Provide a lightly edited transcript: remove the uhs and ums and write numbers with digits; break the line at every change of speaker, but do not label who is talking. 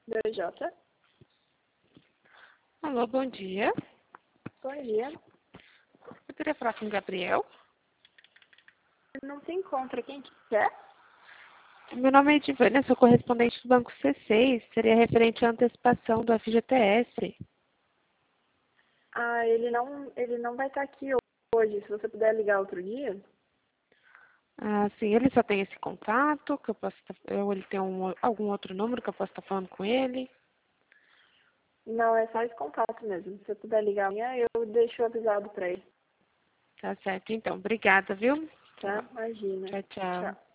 2J.
Alô, bom dia.
Bom dia.
Eu queria falar com o Gabriel.
Não se encontra. Quem quer?
Meu nome é Edivânia, sou correspondente do Banco C6. Seria referente à antecipação do FGTS.
Ah, ele não vai estar aqui hoje. Se você puder ligar outro dia.
Ah, sim, ele só tem esse contato, que eu posso ou ele tem algum outro número que eu posso estar falando com ele?
Não, é só esse contato mesmo. Se você puder ligar amanhã, eu deixo avisado para ele.
Tá certo, então. Obrigada, viu?
Tá? Imagina.
Tchau, tchau.
Tchau.